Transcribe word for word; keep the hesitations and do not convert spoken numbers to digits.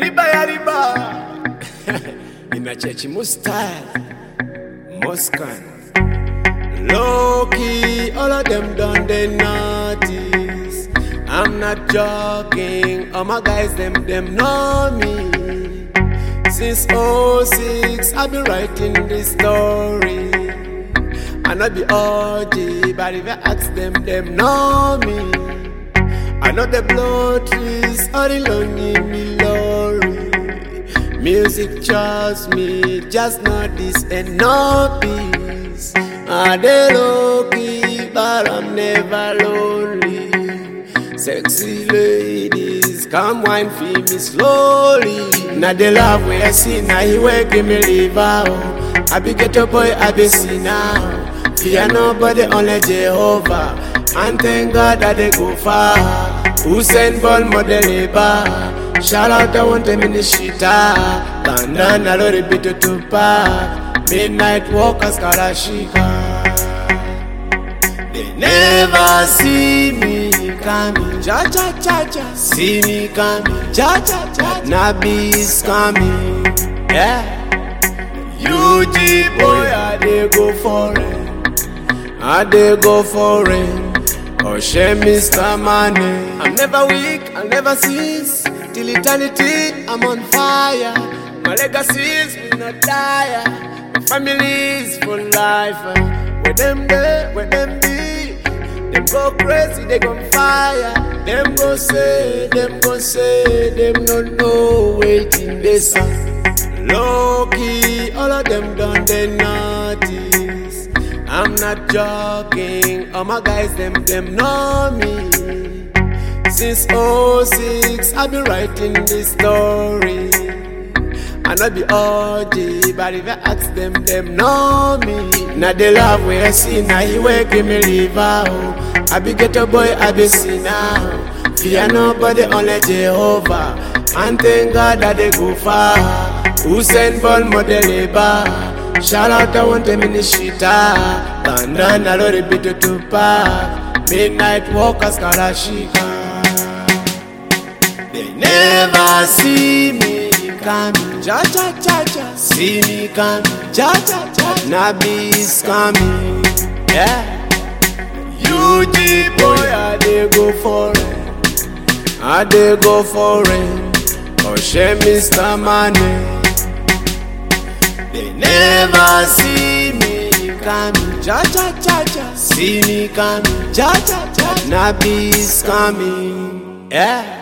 Yariba, yariba. In a church, most style, most kind. Low key, all of them done they notice. I'm not joking, all my guys, them, them know me. Since oh six, I've been writing this story. I know the O G, but if I ask them, them know me. I know the blood trees are the lonely me glory. Music chose me, just not this and no peace. I dey low key, but I'm never lonely. Sexy ladies, come wine for me slowly. Now the love we I see, now he will give me liver. I be ghetto boy, I be see now. Fear nobody, only Jehovah. And thank God that they go far. Usain Bolt model labor. Shout out, I want them in the shita. Bandana, lori bito tupa. Midnight walkers, Karashika. They never see me coming. Cha cha cha cha. See me coming. Cha cha cha. Nabi's coming. Yeah. U G boy, I dey go for it. I dey go for it. Oh, shame Mister Money. I'm never weak, I'll never cease. Till eternity, I'm on fire. My legacies will not die. My family is for life. Where them there, where them be. Them go crazy, they gon' fire. Them go say, them go say. Them don't know, waiting this up. Low key, all of them done they notice. I'm not joking, all my guys, them, them know me. Since oh six, I've been writing this story. I know the O G, but if I ask them, them know me. Now the love we I see, now he will give me liver. I be ghetto boy, I be see now. Fear nobody, only Jehovah. And thank God that they go far. Usain Bolt model labor. Shout out, I want them in the shita. Bandana, lori bito tupa. Midnight walkers, Karashika. They never see me coming. Cha cha cha cha. See me coming. Cha cha cha. Nabi's coming. Yeah. U G boy, I dey go for it. I dey go for it. Oh, shame Mister Money. They never see me coming. Cha cha cha cha. See me coming. Cha cha cha. Nabi's coming. Yeah.